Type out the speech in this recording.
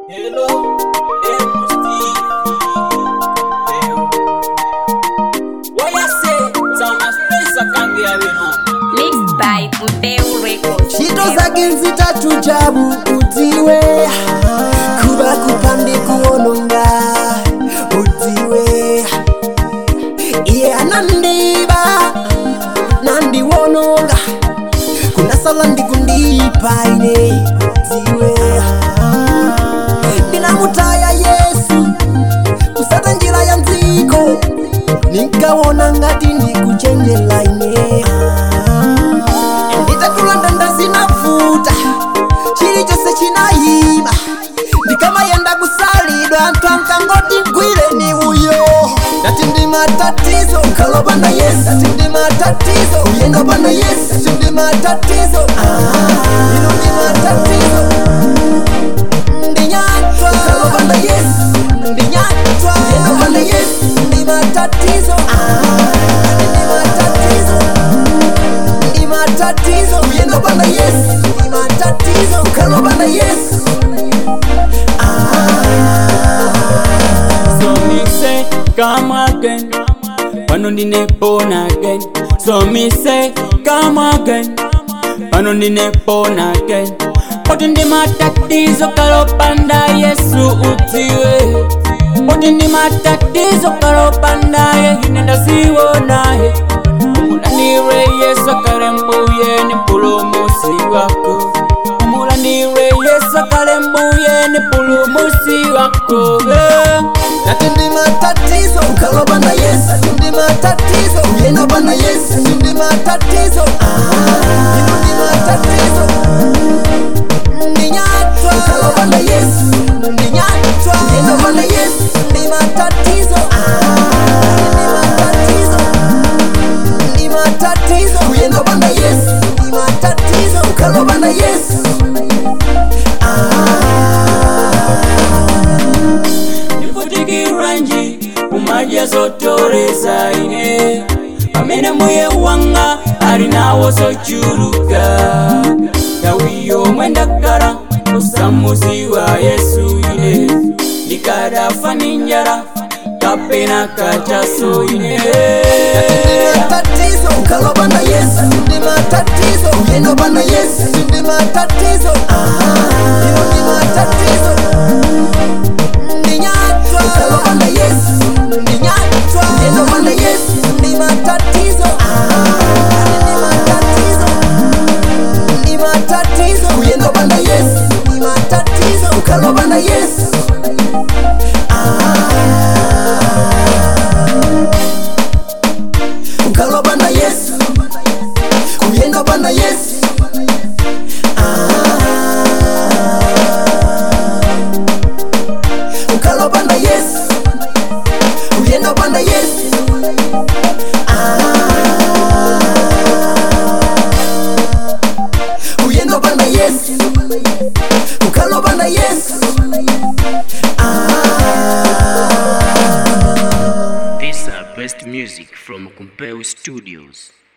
Hello, Steve. What you say? Sound as face I can't be away now. Mixed by Kumpeu Records. Shito zake zitatu jabu utiwe kuba kupande kuononga utiwe iye anandiba nandi wononga kuna sala ndikundipa ine utiwe ninamutaya Yesu kusata njira ya nziko nikawona ngati ndikuchenjela ine sinafuta chiri chose chinayima ndikama yenda kusalidwa antu ankangoti ngwire ni uyo nati ndi matatizo ukaloba na Yesu nati ndi matatizo uyenda bana Yesu nati ndi matatizo ino ndi matatizo ndinyatwa ukaloba na Yesu ndinyatwa uyenda bana Yesu ndi matatizo ndi matatizo uyenda bana Yesu ndi matatizo ukaloba na Yesu So me say, come again. Pano ndine born again. So me say, come again. Pano ndine born again. Poti ndi matatizo kalopanda Yesu utiwe. Poti ndi matatizo kalopanda ye hinenda siwonaye. Umulanire Yesu akalembuye ni pulumusi wako. Umulanire Yesu akalembuye ni pulumusi wako. nati ndi matatizo ukaloba na Yesu nati ndi matatizo uyenda bana Yesu nati ndi matatizo ino ndi matatizo ndinyatwa ukaloba na Yesu ndinyatwa uyenda bana Yesu ndi matatizo ndi matatizo uyenda bana Yesu ndi matatizo ukaloba na Yesu Ranji umaja zotoreza ine pamene muye wanga ali nawo zochuluka tawiyo mwendakala usamuzi wa Yesu ine ndikadafa ninjala kapena kachaso ine matatizo ukaloba na Yesu ndi matatizo uyenda bana Yesu ndi matatizo ino ndi matatizo ndinyatwa ukaloba na Yesu ndinyatwa uyenda bana Yesu ndi matatizo ndi matatizo uyenda bana Yesu ndi matatizo ukaloba na Yesu ukaloba na Yesu uyenda bana Yesu ukaloba na Yesu uyenda bana Yesu uyenda bana Yesu ukaloba na Yesu These are best music from Kumpeu Studios.